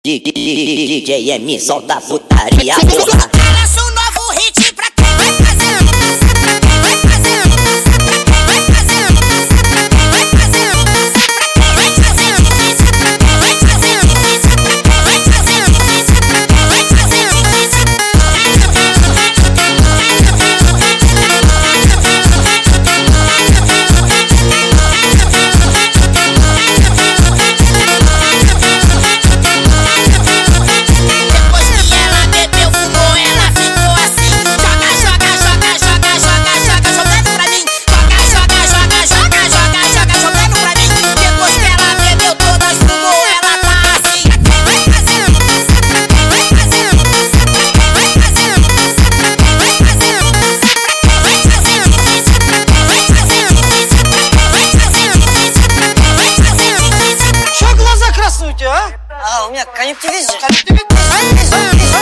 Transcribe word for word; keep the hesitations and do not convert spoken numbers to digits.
D J M solta a putaria, porra. Lança um novo hit pra quem vai fazer. Vai fazer. Vai fazer. Vai fazer. Vai fazer. Vai fazer. Vai fazer. Vai А, у меня конъюнктивит же.